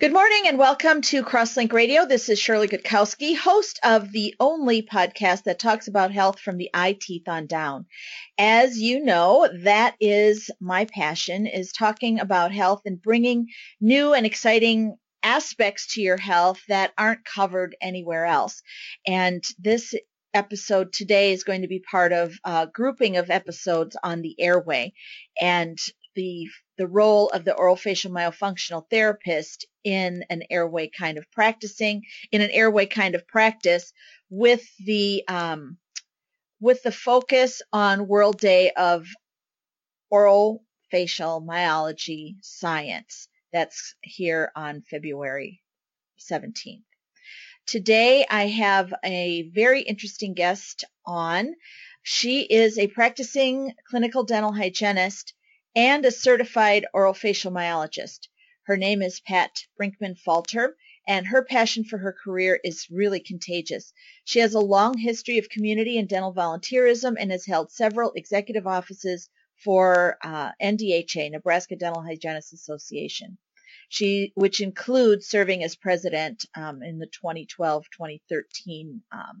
Good morning and welcome to Crosslink Radio. This is Shirley Gutkowski, host of the only podcast that talks about health from the eye teeth on down. As you know, that is my passion, is talking about health and bringing new and exciting aspects to your health that aren't covered anywhere else. And this episode today is going to be part of a grouping of episodes on the airway and the role of the orofacial myofunctional therapist in an airway kind of practice with the focus on World Day of Orofacial Myology Science. That's here on February 17th. Today I have a very interesting guest on. She is a practicing clinical dental hygienist and a certified orofacial myologist. Her name is Pat Brinkman-Falter, and her passion for her career is really contagious. She has a long history of community and dental volunteerism and has held several executive offices for NDHA, Nebraska Dental Hygienists Association, which includes serving as president in the 2012-2013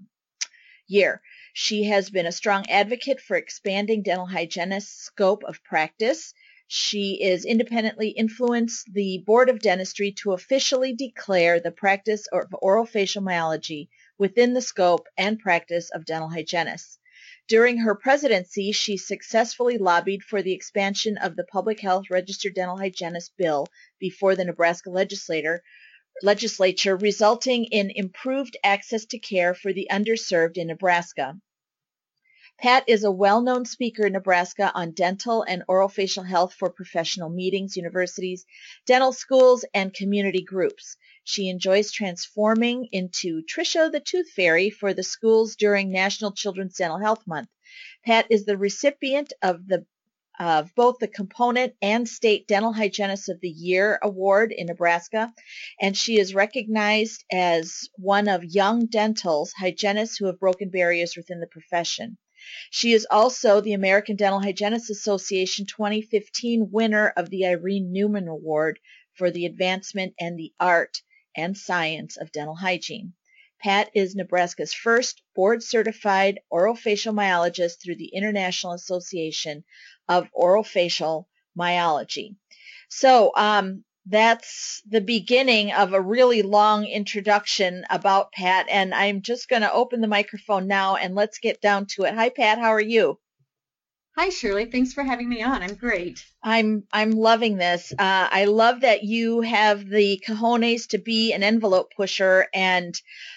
year. She has been a strong advocate for expanding dental hygienists' scope of practice. She is independently influenced the Board of Dentistry to officially declare the practice of orofacial myology within the scope and practice of dental hygienists. During her presidency, she successfully lobbied for the expansion of the Public Health Registered Dental Hygienist Bill before the Nebraska legislature, resulting in improved access to care for the underserved in Nebraska. Pat is a well-known speaker in Nebraska on dental and orofacial health for professional meetings, universities, dental schools, and community groups. She enjoys transforming into Trisha the Tooth Fairy for the schools during National Children's Dental Health Month. Pat is the recipient of both the Component and State Dental Hygienist of the Year Award in Nebraska, and she is recognized as one of Young Dental's hygienists who have broken barriers within the profession. She is also the American Dental Hygienists Association 2015 winner of the Irene Newman Award for the advancement and the art and science of dental hygiene. Pat is Nebraska's first board-certified orofacial myologist through the International Association of Orofacial Myology. So that's the beginning of a really long introduction about Pat, and I'm just going to open the microphone now and let's get down to it. Hi, Pat. How are you? Hi, Shirley. Thanks for having me on. I'm great. I'm loving this. I love that you have the cojones to be an envelope pusher and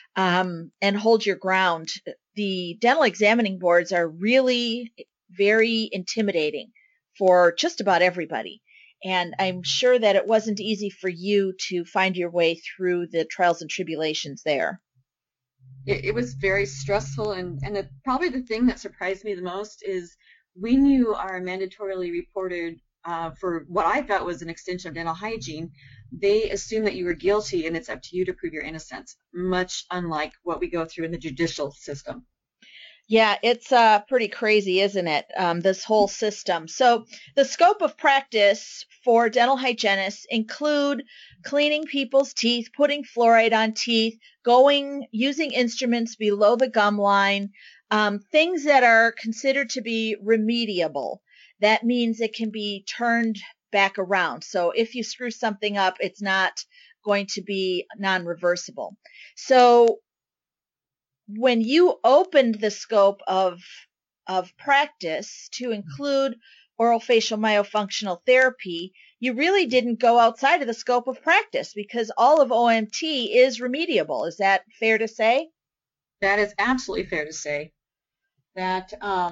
hold your ground. The dental examining boards are really very intimidating for just about everybody. And I'm sure that it wasn't easy for you to find your way through the trials and tribulations there. It was very stressful, and probably the thing that surprised me the most is when you are mandatorily reported for what I thought was an extension of dental hygiene, they assume that you were guilty and it's up to you to prove your innocence, much unlike what we go through in the judicial system. Yeah, it's pretty crazy, isn't it, this whole system. So the scope of practice for dental hygienists include cleaning people's teeth, putting fluoride on teeth, using instruments below the gum line, things that are considered to be remediable. That means it can be turned back around. So if you screw something up, it's not going to be non-reversible. So when you opened the scope of practice to include orofacial myofunctional therapy, you really didn't go outside of the scope of practice because all of OMT is remediable. Is that fair to say? That is absolutely fair to say. That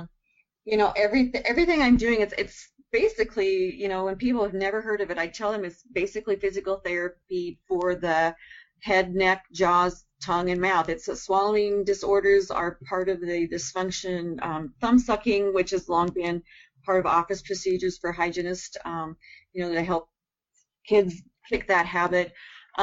everything I'm doing, it's basically, when people have never heard of it, I tell them it's basically physical therapy for the head, neck, jaws, tongue, and mouth. It's swallowing disorders are part of the dysfunction. Thumb sucking, which has long been part of office procedures for hygienists, to help kids kick that habit.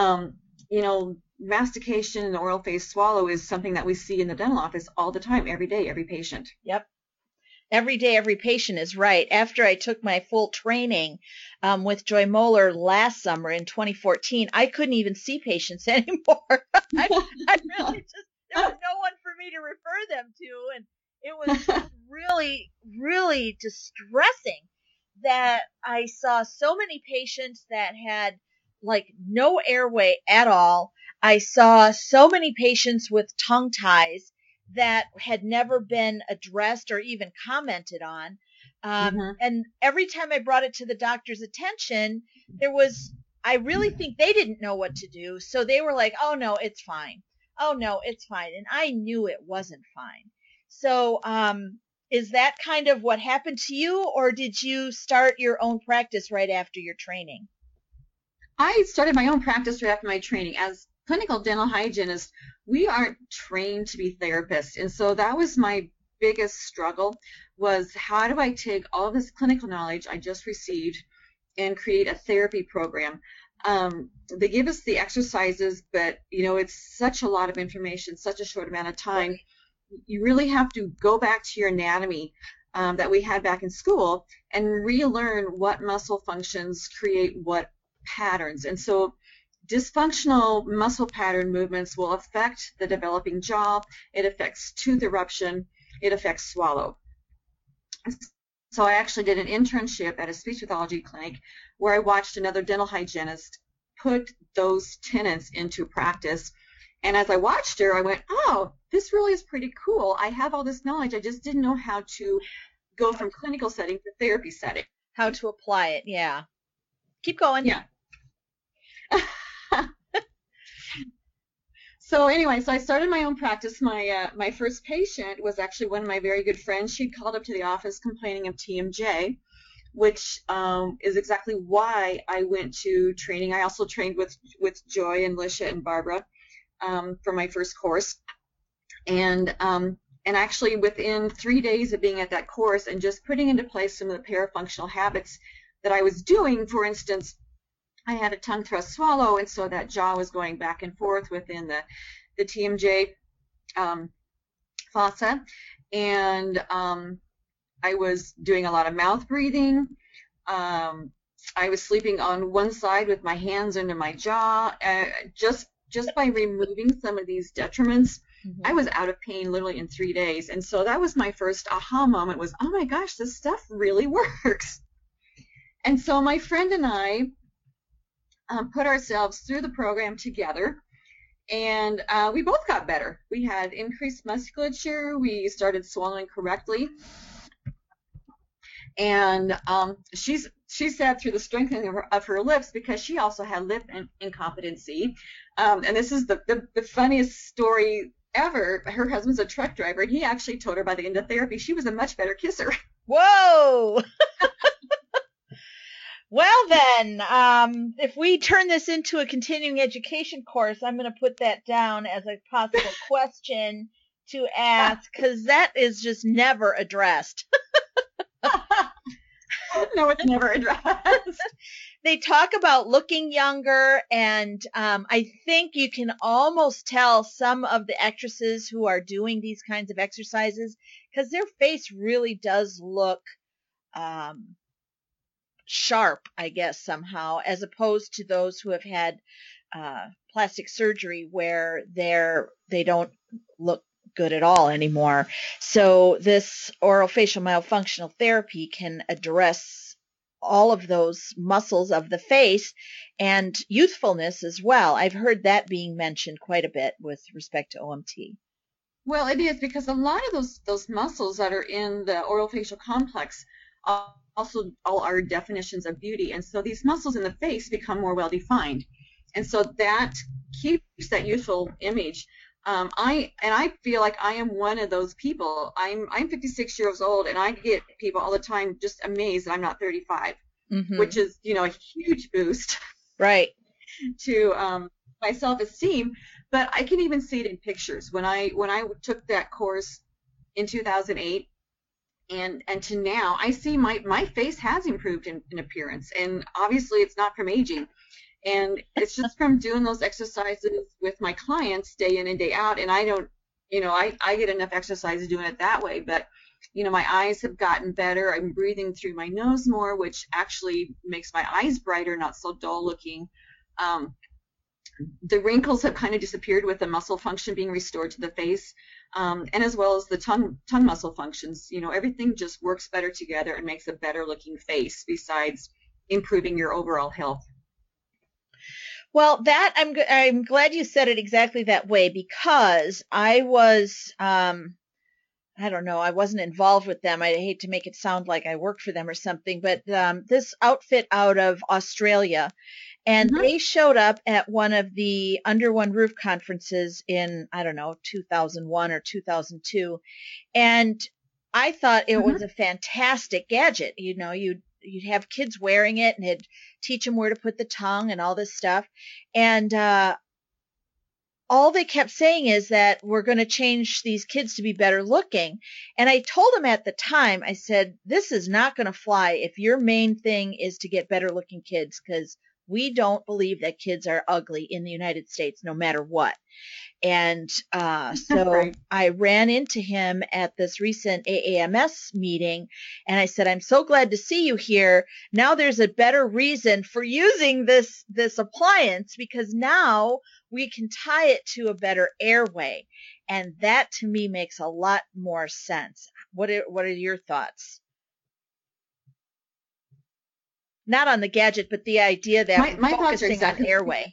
Mastication and oral phase swallow is something that we see in the dental office all the time, every day, every patient. Yep. Every day, every patient is right. After I took my full training with Joy Moeller last summer in 2014, I couldn't even see patients anymore. I really just, there was no one for me to refer them to. And it was just really, really distressing that I saw so many patients that had like no airway at all. I saw so many patients with tongue ties that had never been addressed or even commented on. And every time I brought it to the doctor's attention, I really think they didn't know what to do. So they were like, oh no, it's fine. Oh no, it's fine. And I knew it wasn't fine. So, is that kind of what happened to you, or did you start your own practice right after your training? I started my own practice right after my training. As clinical dental hygienists, we aren't trained to be therapists. And so that was my biggest struggle, was how do I take all of this clinical knowledge I just received and create a therapy program? They give us the exercises, but it's such a lot of information, such a short amount of time. You really have to go back to your anatomy that we had back in school and relearn what muscle functions create what patterns. And so dysfunctional muscle pattern movements will affect the developing jaw. It affects tooth eruption. It affects swallow. So I actually did an internship at a speech pathology clinic where I watched another dental hygienist put those tenets into practice. And as I watched her, I went, oh, this really is pretty cool. I have all this knowledge. I just didn't know how to go from clinical setting to therapy setting. How to apply it. Yeah. Keep going. Yeah. So anyway, so I started my own practice. My first patient was actually one of my very good friends. She'd called up to the office complaining of TMJ, which is exactly why I went to training. I also trained with Joy and Lisha and Barbara for my first course. And actually within 3 days of being at that course and just putting into place some of the parafunctional habits that I was doing, for instance, I had a tongue thrust swallow, and so that jaw was going back and forth within the TMJ fossa, and I was doing a lot of mouth breathing. I was sleeping on one side with my hands under my jaw. Just by removing some of these detriments, I was out of pain literally in 3 days. And so that was my first aha moment, was, oh my gosh, this stuff really works. And so my friend and I put ourselves through the program together, and we both got better. We had increased musculature. We started swallowing correctly. And she said through the strengthening of her lips, because she also had lip incompetency. And this is the funniest story ever. Her husband's a truck driver, and he actually told her by the end of therapy she was a much better kisser. Whoa! Well then, if we turn this into a continuing education course, I'm going to put that down as a possible question to ask, because that is just never addressed. No, it's never addressed. They talk about looking younger, and I think you can almost tell some of the actresses who are doing these kinds of exercises, because their face really does look sharp, I guess, somehow, as opposed to those who have had plastic surgery where they don't look good at all anymore. So this orofacial myofunctional therapy can address all of those muscles of the face and youthfulness as well. I've heard that being mentioned quite a bit with respect to OMT. Well, it is, because a lot of those muscles that are in the orofacial complex also all are definitions of beauty, and so these muscles in the face become more well defined, and so that keeps that youthful image. I feel like I am one of those people. I'm 56 years old, and I get people all the time just amazed that I'm not 35, which is a huge boost, right, to my self-esteem. But I can even see it in pictures. When I took that course in 2008 and to now, I see my face has improved in appearance, and obviously it's not from aging. And it's just from doing those exercises with my clients day in and day out. And I don't, I get enough exercise doing it that way. But My eyes have gotten better. I'm breathing through my nose more, which actually makes my eyes brighter, not so dull looking. The wrinkles have kind of disappeared with the muscle function being restored to the face, and as well as the tongue muscle functions. Everything just works better together and makes a better looking face besides improving your overall health. Well, that I'm glad you said it exactly that way, because I was I don't know, I wasn't involved with them. I hate to make it sound like I worked for them or something, but this outfit out of Australia, and Mm-hmm. they showed up at one of the Under One Roof conferences in, I don't know, 2001 or 2002. And I thought it Mm-hmm. was a fantastic gadget. You'd have kids wearing it, and it'd teach them where to put the tongue and all this stuff. And all they kept saying is that we're going to change these kids to be better looking. And I told them at the time, I said, this is not going to fly if your main thing is to get better looking kids, because we don't believe that kids are ugly in the United States, no matter what. And so Right. I ran into him at this recent AAMS meeting, and I said, I'm so glad to see you here. Now there's a better reason for using this appliance, because now we can tie it to a better airway. And that to me makes a lot more sense. What are your thoughts? Not on the gadget, but the idea that we're My thoughts are focusing on exactly. airway.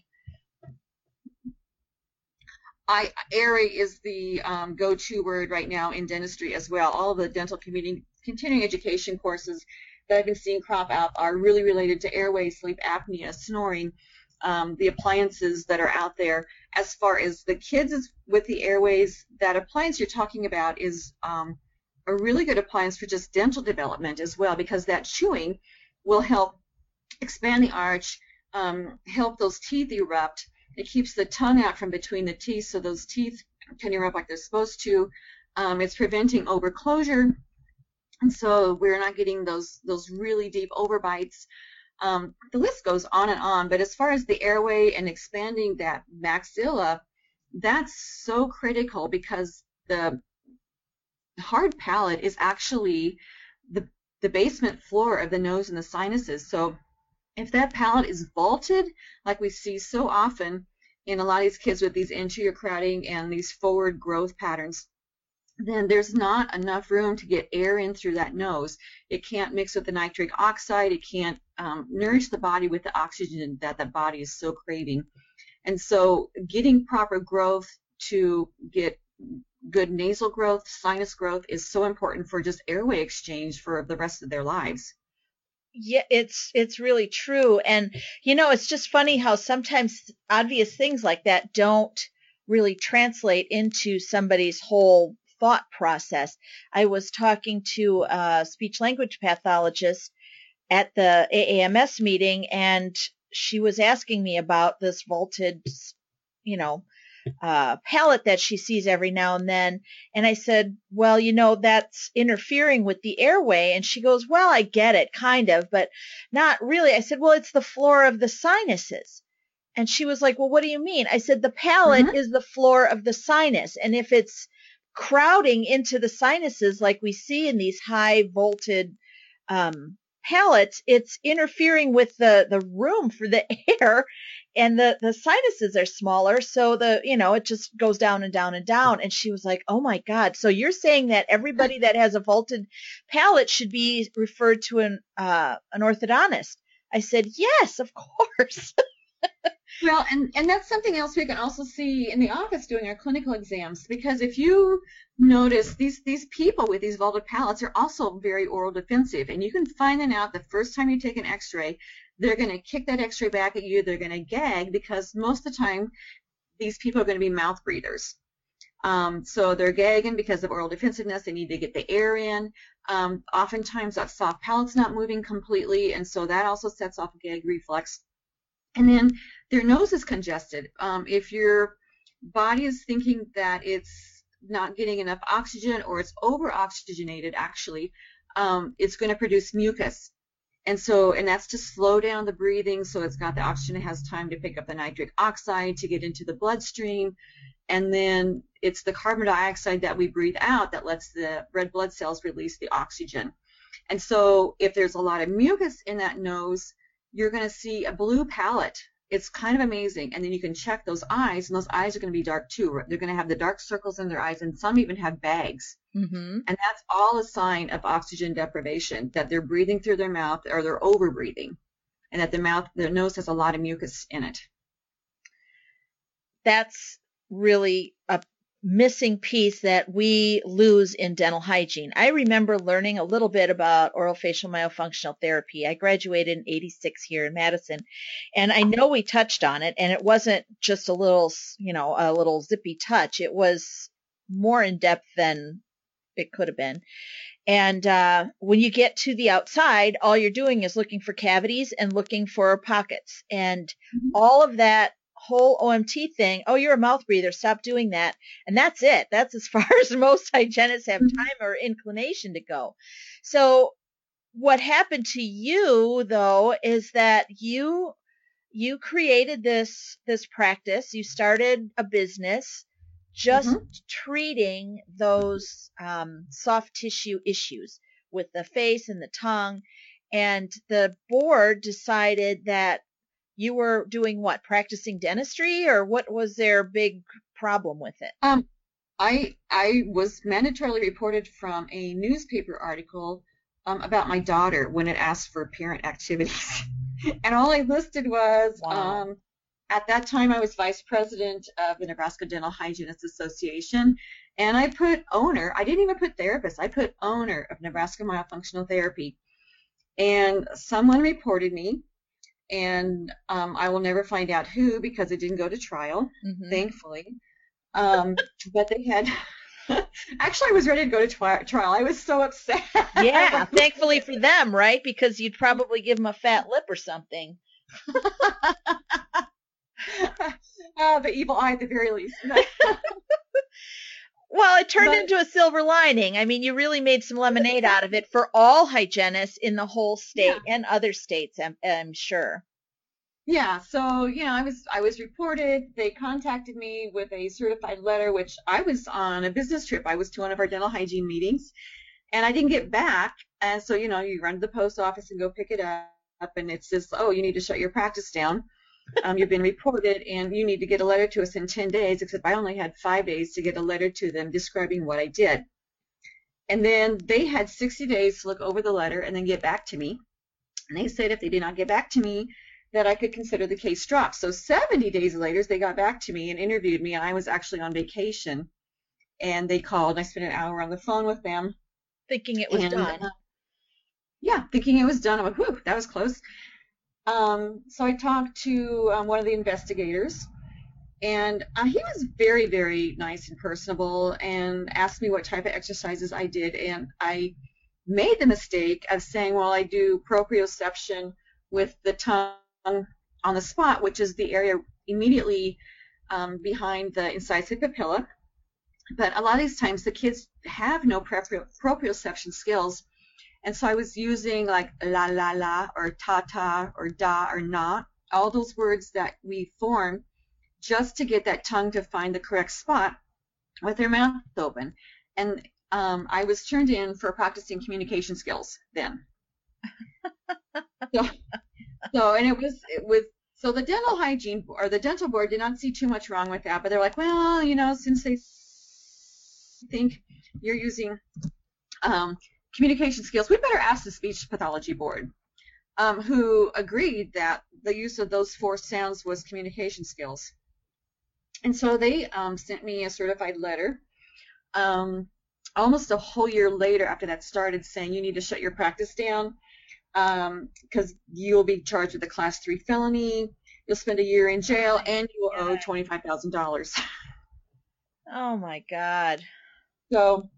Airway is the go-to word right now in dentistry as well. All of the dental continuing education courses that I've been seeing crop up are really related to airway, sleep apnea, snoring, the appliances that are out there. As far as the kids with the airways, that appliance you're talking about is a really good appliance for just dental development as well, because that chewing will help expand the arch, help those teeth erupt. It keeps the tongue out from between the teeth, so those teeth can erupt like they're supposed to. It's preventing overclosure, and so we're not getting those really deep overbites. The list goes on and on, but as far as the airway and expanding that maxilla, that's so critical, because the hard palate is actually the basement floor of the nose and the sinuses. So if that palate is vaulted, like we see so often in a lot of these kids with these anterior crowding and these forward growth patterns, then there's not enough room to get air in through that nose. It can't mix with the nitric oxide. It can't nourish the body with the oxygen that the body is so craving. And so getting proper growth to get good nasal growth, sinus growth is so important for just airway exchange for the rest of their lives. Yeah, it's really true. And it's just funny how sometimes obvious things like that don't really translate into somebody's whole thought process. I was talking to a speech language pathologist at the AAMS meeting, and she was asking me about this vaulted, palette that she sees every now and then. And I said, well, that's interfering with the airway. And she goes, well, I get it, kind of, but not really. I said, well, it's the floor of the sinuses. And she was like, well, what do you mean? I said, the palate is the floor of the sinus. And if it's crowding into the sinuses, like we see in these high voltage palates, it's interfering with the room for the air, and the sinuses are smaller, so it just goes down and down and down. And she was like, oh my God, so you're saying that everybody that has a vaulted palate should be referred to an orthodontist? I said, yes, of course. Well, and that's something else we can also see in the office doing our clinical exams, because if you notice, these people with these vaulted palates are also very oral defensive, and you can find them out the first time you take an x-ray. They're going to kick that x-ray back at you. They're going to gag, because most of the time these people are going to be mouth breathers. So they're gagging because of oral defensiveness. They need to get the air in. Oftentimes that soft palate's not moving completely, and so that also sets off a gag reflex. And then their nose is congested. If your body is thinking that it's not getting enough oxygen, or it's over oxygenated, actually, it's going to produce mucus. And that's to slow down the breathing, so it's got the oxygen, it has time to pick up the nitric oxide to get into the bloodstream. And then it's the carbon dioxide that we breathe out that lets the red blood cells release the oxygen. And so if there's a lot of mucus in that nose, you're going to see a blue palette. It's kind of amazing. And then you can check those eyes, and those eyes are going to be dark too. They're going to have the dark circles in their eyes, and some even have bags. Mm-hmm. And that's all a sign of oxygen deprivation, that they're breathing through their mouth or they're over breathing, and that the nose has a lot of mucus in it. That's really a missing piece that we lose in dental hygiene. I remember learning a little bit about orofacial myofunctional therapy. I graduated in 86 here in Madison, and I know we touched on it, and it wasn't just a little zippy touch. It was more in depth than it could have been. And when you get to the outside, all you're doing is looking for cavities and looking for pockets, and all of that whole OMT thing. Oh, you're a mouth breather. Stop doing that. And that's it. That's as far as most hygienists have time or inclination to go. So what happened to you, though, is that you created this practice. You started a business just treating those soft tissue issues with the face and the tongue. And the board decided that you were doing what? Practicing dentistry, or what was their big problem with it? I was mandatorily reported from a newspaper article about my daughter when it asked for parent activities. And all I listed was, Wow. At that time, I was vice president of the Nebraska Dental Hygienists Association, and I put owner. I didn't even put therapist. I put owner of Nebraska Myofunctional Therapy. And someone reported me, and I will never find out who, because it didn't go to trial, thankfully. But they had actually, I was ready to go to trial. I was so upset. Yeah, thankfully for them, right? Because you'd probably give them a fat lip or something. The evil eye at the very least. Well, it turned into a silver lining. I mean, you really made some lemonade out of it for all hygienists in the whole state and other states, I'm sure. Yeah, so I was reported. They contacted me with a certified letter, which I was on a business trip. I was to one of our dental hygiene meetings, and I didn't get back. And so, you run to the post office and go pick it up, and it says, oh, you need to shut your practice down. You've been reported, and you need to get a letter to us in 10 days, except I only had 5 days to get a letter to them describing what I did. And then they had 60 days to look over the letter and then get back to me. And they said if they did not get back to me, that I could consider the case dropped. So 70 days later, they got back to me and interviewed me, and I was actually on vacation. And they called, and I spent an hour on the phone with them. Thinking it was done. Thinking it was done. I'm like, whew, that was close. So I talked to one of the investigators, and he was very, very nice and personable, and asked me what type of exercises I did. And I made the mistake of saying, well, I do proprioception with the tongue on the spot, which is the area immediately behind the incisive papilla. But a lot of these times the kids have no proprioception skills. And so I was using like la la la or ta ta or da or na, all those words that we form just to get that tongue to find the correct spot with their mouth open. And I was turned in for practicing communication skills then. So the dental hygiene or the dental board did not see too much wrong with that, but they're like, well, since they think you're using communication skills, we better ask the speech pathology board, who agreed that the use of those 4 sounds was communication skills. And so they sent me a certified letter almost a whole year later after that started, saying you need to shut your practice down because you'll be charged with a class 3 felony, you'll spend a year in jail, and you will owe $25,000. Oh my God. So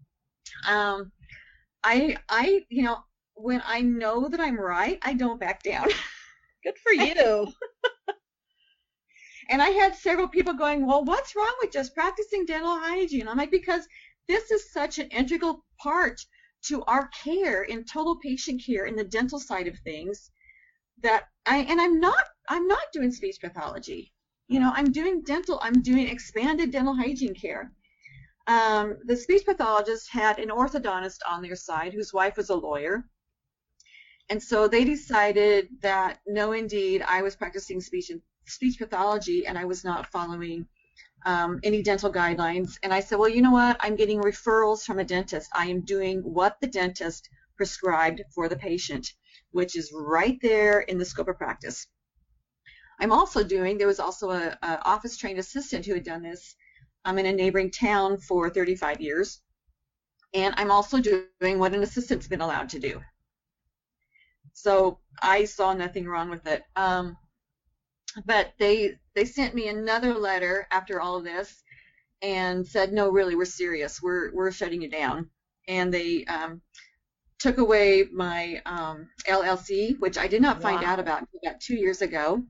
I when I know that I'm right, I don't back down. Good for you. And I had several people going, well, what's wrong with just practicing dental hygiene? I'm like, because this is such an integral part to our care in total patient care in the dental side of things that I'm not doing speech pathology. I'm doing expanded dental hygiene care. The speech pathologist had an orthodontist on their side whose wife was a lawyer. And so they decided that no, indeed, I was practicing speech pathology and I was not following any dental guidelines. And I said, well, you know what? I'm getting referrals from a dentist. I am doing what the dentist prescribed for the patient, which is right there in the scope of practice. There was also an office-trained assistant who had done this in a neighboring town for 35 years. And I'm also doing what an assistant's been allowed to do. So I saw nothing wrong with it. But they sent me another letter after all of this and said, no, really, we're serious. We're shutting you down. And they took away my LLC, which I did not find out about until about 2 years ago.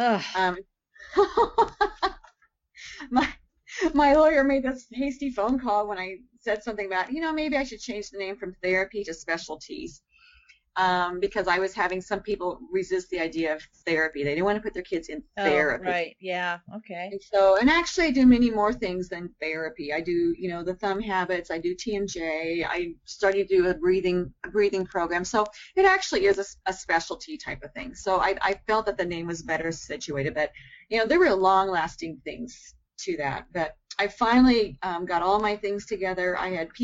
My lawyer made this hasty phone call when I said something about, maybe I should change the name from therapy to specialties. Because I was having some people resist the idea of therapy. They didn't want to put their kids in therapy. Right. Yeah. Okay. And actually I do many more things than therapy. I do, the thumb habits. I do TMJ. I started to do a breathing program. So it actually is a specialty type of thing. So I felt that the name was better situated. But, there were long-lasting things to that. But I finally got all my things together. I had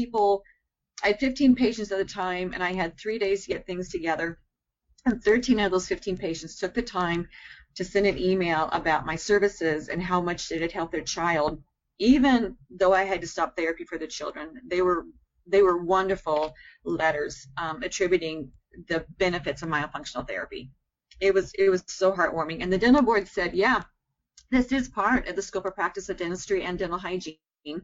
15 patients at a time, and I had 3 days to get things together. And 13 of those 15 patients took the time to send an email about my services and how much it had helped their child, even though I had to stop therapy for the children. They were wonderful letters attributing the benefits of myofunctional therapy. It was so heartwarming. And the dental board said, yeah, this is part of the scope of practice of dentistry and dental hygiene.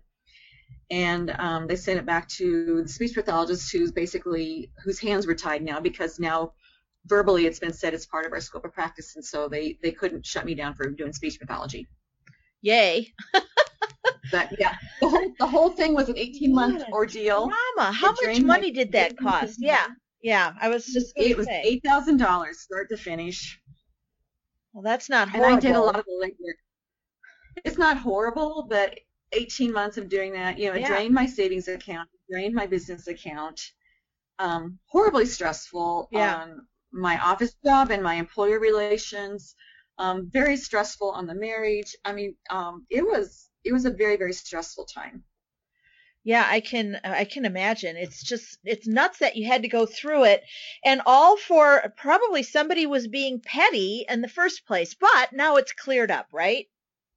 And they sent it back to the speech pathologist, whose hands were tied now, because now verbally it's been said it's part of our scope of practice, and so they couldn't shut me down for doing speech pathology. Yay. But yeah, the whole thing was an 18-month ordeal. Drama. How much money did that cost? Yeah. I was just going to say. It was $8,000 start to finish. Well, that's not horrible. And I did a lot of the legwork. It's not horrible, but 18 months of doing that, it drained my savings account, drained my business account, horribly stressful on my office job and my employer relations, very stressful on the marriage. I mean, it was a very, very stressful time. Yeah, I can imagine. It's nuts that you had to go through it, and all for probably somebody was being petty in the first place, but now it's cleared up, right?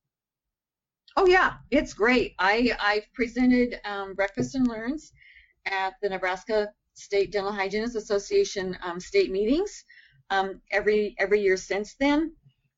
Oh yeah, it's great. I've presented Breakfast and Learns at the Nebraska State Dental Hygienists Association state meetings every year since then.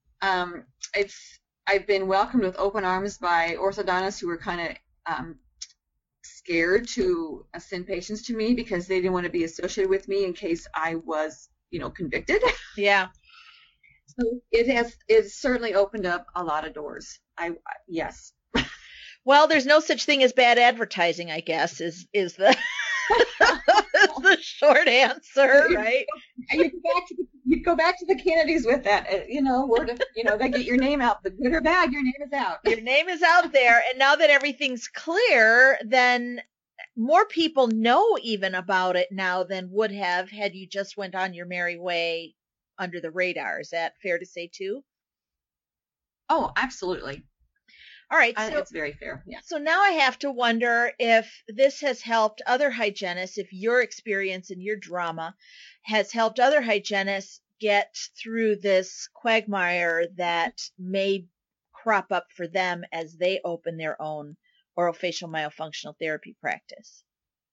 I've been welcomed with open arms by orthodontists who were kind of scared to send patients to me because they didn't want to be associated with me in case I was, convicted. Yeah. So it's certainly opened up a lot of doors. Yes. Well, there's no such thing as bad advertising, I guess, is the the short answer, right? You go back to the Kennedys with that, they get your name out, the good or bad, your name is out. Your name is out there, and now that everything's clear, then more people know even about it now than would have had you just went on your merry way under the radar. Is that fair to say too? Oh, absolutely. All right. So it's very fair. Yeah. So now I have to wonder if this has helped other hygienists, if your experience and your drama has helped other hygienists get through this quagmire that may crop up for them as they open their own orofacial myofunctional therapy practice.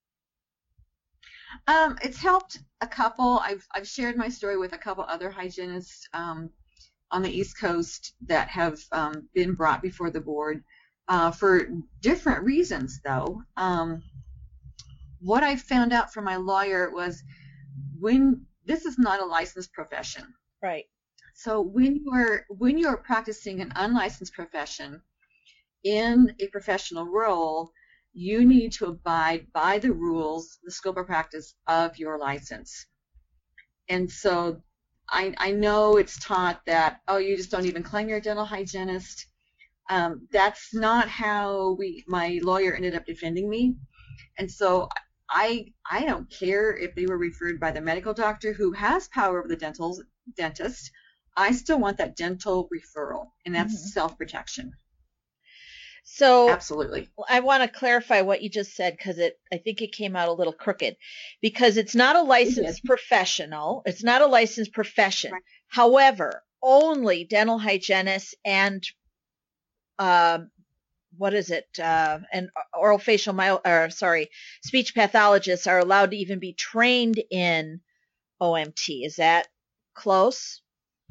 It's helped a couple. I've shared my story with a couple other hygienists on the East Coast that have been brought before the board for different reasons, though. What I found out from my lawyer was this is not a licensed profession. Right. So when you're practicing an unlicensed profession in a professional role, you need to abide by the rules, the scope of practice of your license. And so I know it's taught that, you just don't even claim you're a dental hygienist. That's not how my lawyer ended up defending me. And so I don't care if they were referred by the medical doctor who has power over the dentist. I still want that dental referral, and that's self-protection. So Absolutely. I want to clarify what you just said because I think it came out a little crooked because it's not a licensed professional. It's not a licensed profession. Right. However, only dental hygienists and what is it? And speech pathologists are allowed to even be trained in OMT. Is that close?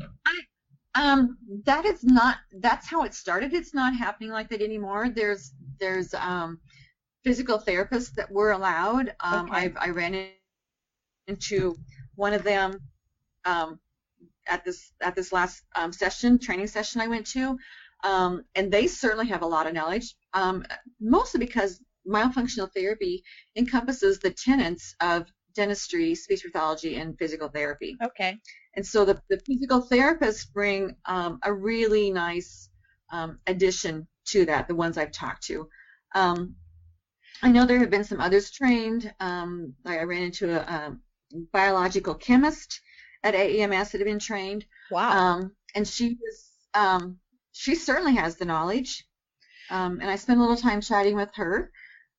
That is not, that's how it started. It's not happening like that anymore. There's physical therapists that were allowed. Okay. I ran into one of them at this last training session I went to, and they certainly have a lot of knowledge, mostly because myofunctional therapy encompasses the tenets of dentistry, speech pathology, and physical therapy. Okay. And so the physical therapists bring a really nice addition to that, the ones I've talked to. I know there have been some others trained. I ran into a biological chemist at AEMS that had been trained. Wow. And she certainly has the knowledge. And I spent a little time chatting with her.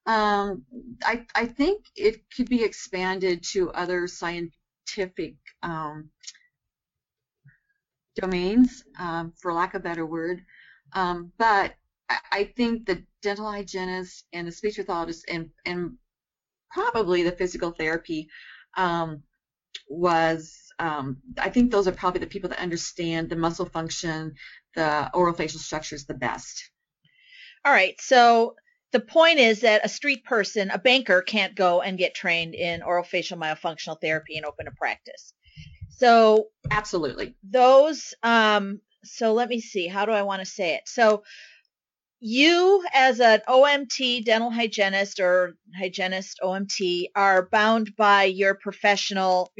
I think it could be expanded to other scientific domains, for lack of a better word. But I think the dental hygienist and the speech pathologist and probably the physical therapy I think those are probably the people that understand the muscle function, the orofacial structures the best. All right. So the point is that a street person, a banker, can't go and get trained in orofacial myofunctional therapy and open a practice. So absolutely. Those, so let me see, how do I want to say it? So you as an OMT dental hygienist or hygienist OMT are bound by your professional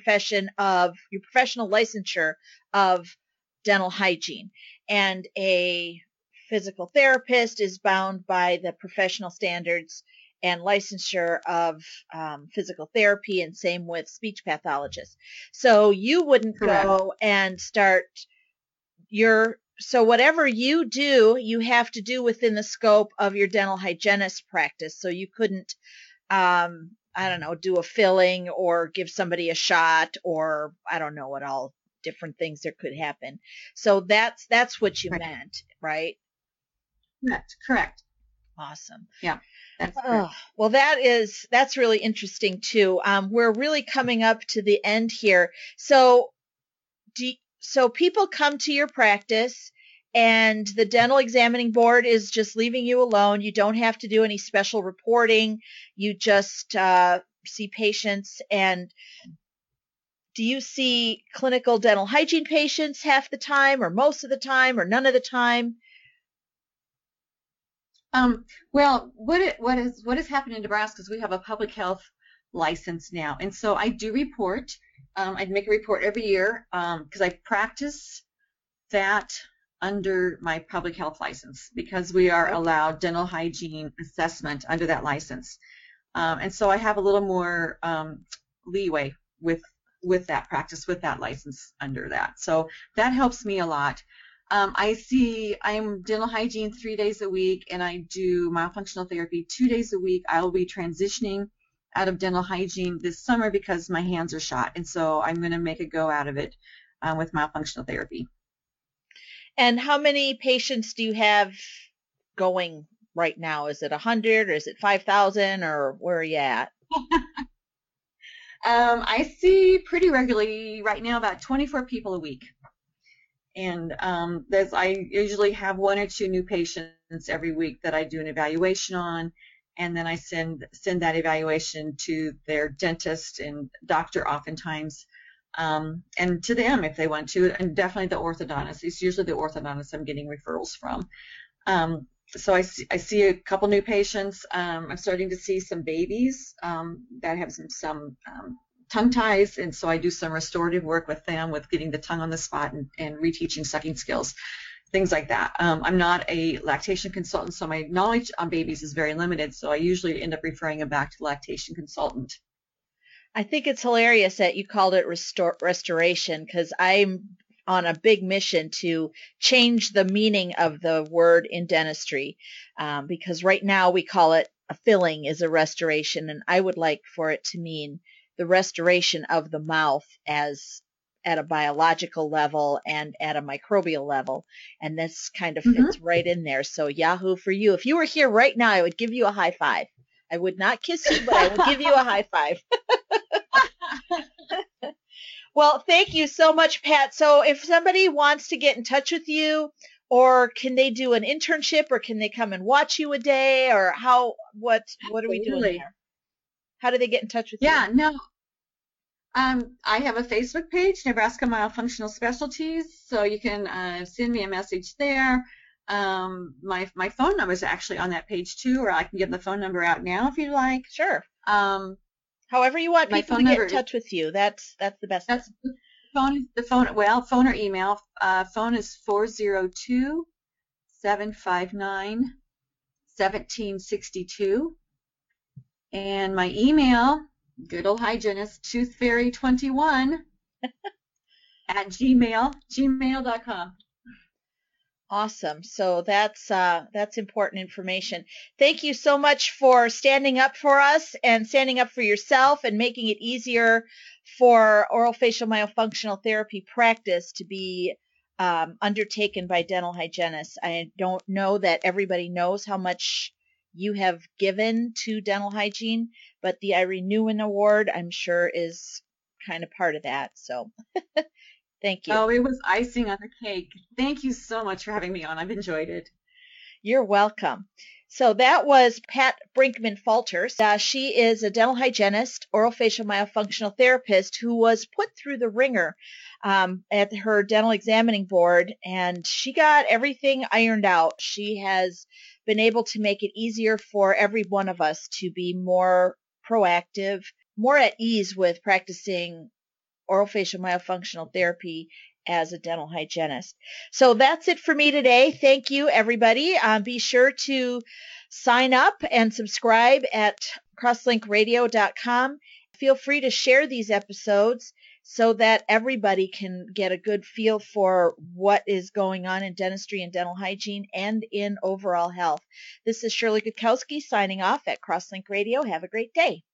licensure of dental hygiene, and a physical therapist is bound by the professional standards and licensure of physical therapy, and same with speech pathologists. So you wouldn't Correct. Go and start so whatever you do, you have to do within the scope of your dental hygienist practice. So you couldn't, I don't know, do a filling or give somebody a shot, or I don't know what all different things there could happen. So that's what you meant, right? Correct. Awesome. Yeah. Well, that's really interesting too. We're really coming up to the end here. So people come to your practice and the dental examining board is just leaving you alone. You don't have to do any special reporting. You just see patients. And do you see clinical dental hygiene patients half the time, or most of the time, or none of the time? Well, what has happened in Nebraska is we have a public health license now, and so I do report. I'd make a report every year because I practice that under my public health license, because we are allowed dental hygiene assessment under that license, and so I have a little more leeway with that practice, with that license under that. So that helps me a lot. I'm dental hygiene 3 days a week, and I do myofunctional therapy 2 days a week. I will be transitioning out of dental hygiene this summer because my hands are shot, and so I'm going to make a go out of it with myofunctional therapy. And how many patients do you have going right now? Is it 100, or is it 5,000, or where are you at? I see pretty regularly right now about 24 people a week. And I usually have 1 or 2 new patients every week that I do an evaluation on, and then I send that evaluation to their dentist and doctor oftentimes, and to them if they want to, and definitely the orthodontist. It's usually the orthodontist I'm getting referrals from. So I see a couple new patients. I'm starting to see some babies that have some tongue ties, and so I do some restorative work with them with getting the tongue on the spot and reteaching sucking skills. things like that. I'm not a lactation consultant, so my knowledge on babies is very limited, so I usually end up referring them back to the lactation consultant. I think it's hilarious that you called it restoration, because I'm on a big mission to change the meaning of the word in dentistry, because right now we call it a filling is a restoration, and I would like for it to mean the restoration of the mouth as at a biological level and at a microbial level, and this kind of Mm-hmm. fits right in there. So Yahoo for you. If you were here right now, I would give you a high five. I would not kiss you, but I would give you a high five. Well, thank you so much, Pat. So if somebody wants to get in touch with you, or can they do an internship, or can they come and watch you a day, or what are we doing Absolutely. here? How do they get in touch with you? Yeah, no. I have a Facebook page, Nebraska Myofunctional Specialties, so you can send me a message there. My phone number is actually on that page too, or I can give the phone number out now if you'd like. Sure. Um, However you want my people phone to get number in touch with you. That's the best. that's the phone. Well, phone or email. Phone is 402-759-1762, and my email, good old hygienist, toothfairy21 at gmail.com. Awesome. So that's important information. Thank you so much for standing up for us and standing up for yourself and making it easier for orofacial myofunctional therapy practice to be undertaken by dental hygienists. I don't know that everybody knows how much you have given to dental hygiene, but the Irene Newman Award, I'm sure, is kind of part of that. So thank you. Oh, it was icing on the cake. Thank you so much for having me on. I've enjoyed it. You're welcome. So that was Pat Brinkman-Falters. She is a dental hygienist, orofacial myofunctional therapist who was put through the ringer at her dental examining board, and she got everything ironed out. She has been able to make it easier for every one of us to be more proactive, more at ease with practicing orofacial myofunctional therapy as a dental hygienist. So that's it for me today. Thank you, everybody. Be sure to sign up and subscribe at crosslinkradio.com. Feel free to share these episodes so that everybody can get a good feel for what is going on in dentistry and dental hygiene and in overall health. This is Shirley Gutkowski signing off at Crosslink Radio. Have a great day.